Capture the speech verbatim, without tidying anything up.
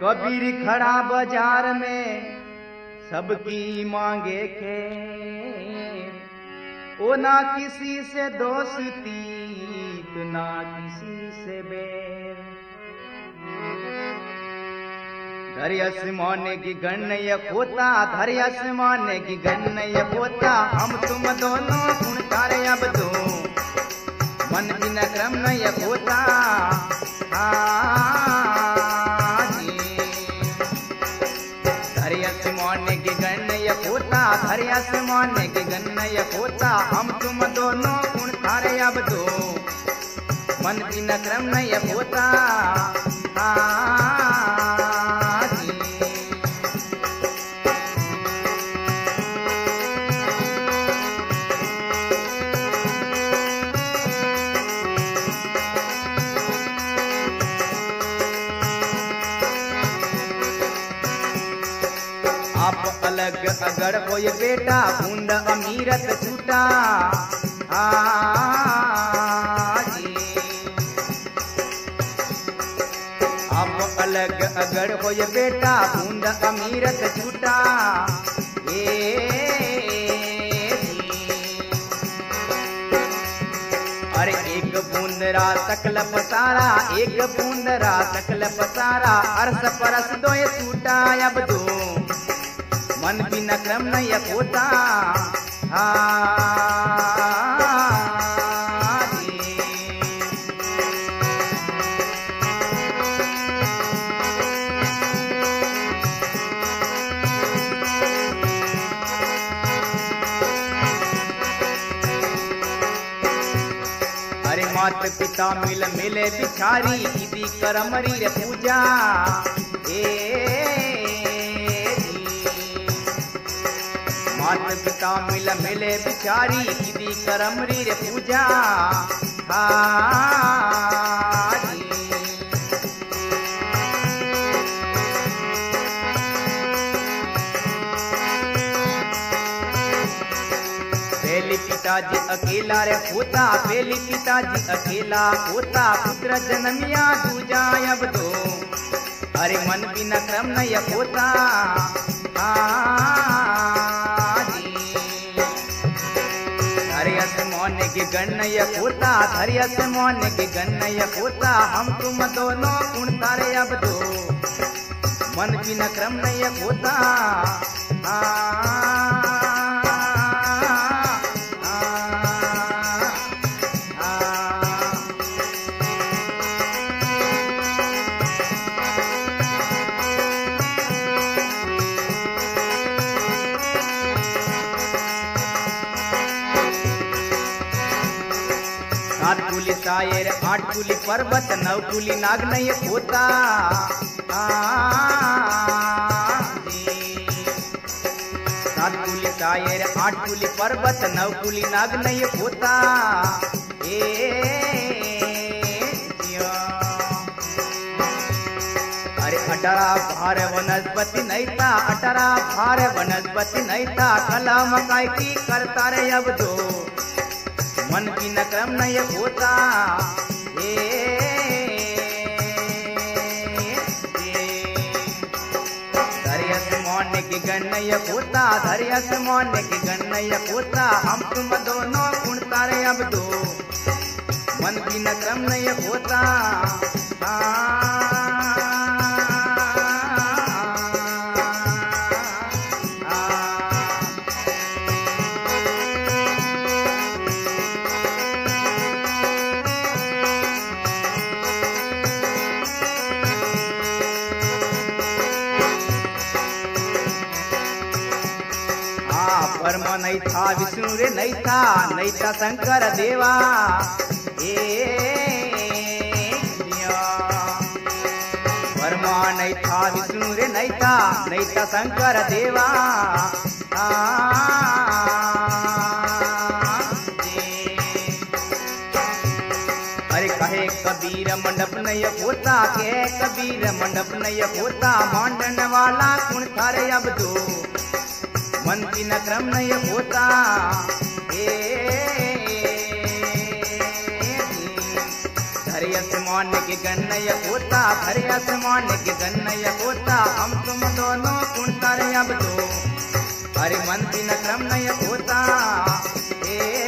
कबीर खड़ा बाजार में सबकी मांगे के ओ ना किसी से दोस्ती तो ना किसी से बैर। धरियस माने की गण्य पोता धरियस माने की गण्य पोता हम तुम दोनों गुण तारे अब दो मन बिन क्रम नय पोता धरियस माने की गण्य पोता धरियस माने की गण्य पोता हम तुम दोनों गुण तारे अब दो मन बिन क्रम नय पोता। आप अलग अगर कोई बेटा बूंद अमीरत छूटा आप अलग अगर कोई बेटा बूंद अमीरत छूटा अरे एक बूंदरा सकल पसारा एक बूंदरा सकल पसारा अरस परस दो ये छूटा अब दो मन बिन क्रम नय पोता। अरे मात पिता मिल मिले बिचारी इदी करमरी रे पूजा ए मात पिता मिल मिले बिचारी इदी करमरी रे पूजा पहली पिताजी अकेला रे होता पहली पिताजी अकेला होता पुत्र जन्मिया दूजा अब दो अरे मन बिना क्रम नय होता। धरियस मोने के गण्य पोता धरियस मोने के गण्य पोता हम तुम दोनों गुण तारे अब दो मन बिन क्रम नय पोता। सात कुली शायर आठ कुली पर्वत नौ कुली नाग नय पोता सात कुली शायर आठ कुली पर्वत नौ कुली नाग नय पोता ए अरे अठरा भार वनस्पति नैता अठरा भार वनस्पति नैता कलम काय की करता रे अब दो मन बिन क्रम नय होता। धरियस मोने की गण्य होता धरियस मोने की गण्य होता हम तुम दोनों गुण तारे अब दो मन बिन क्रम नय होता। ब्रह्म नहीं था विष्णु रे नहीं था नहीं था शंकर देवा ए ब्रह्मा नहीं था विष्णु रे नहीं था नहीं था शंकर देवा अरे कहे कबीर मंडप नहीं होता के कबीर मंडप नहीं होता मांडन वाला गुण थारे अब दो मन बिन क्रम नय होता। धरी आसमान के गन्नय पोता धरी आसमान के गन्नय पोता हम तुम दोनों कुण तारे अब तो अरे मन बिन क्रम नय होता ए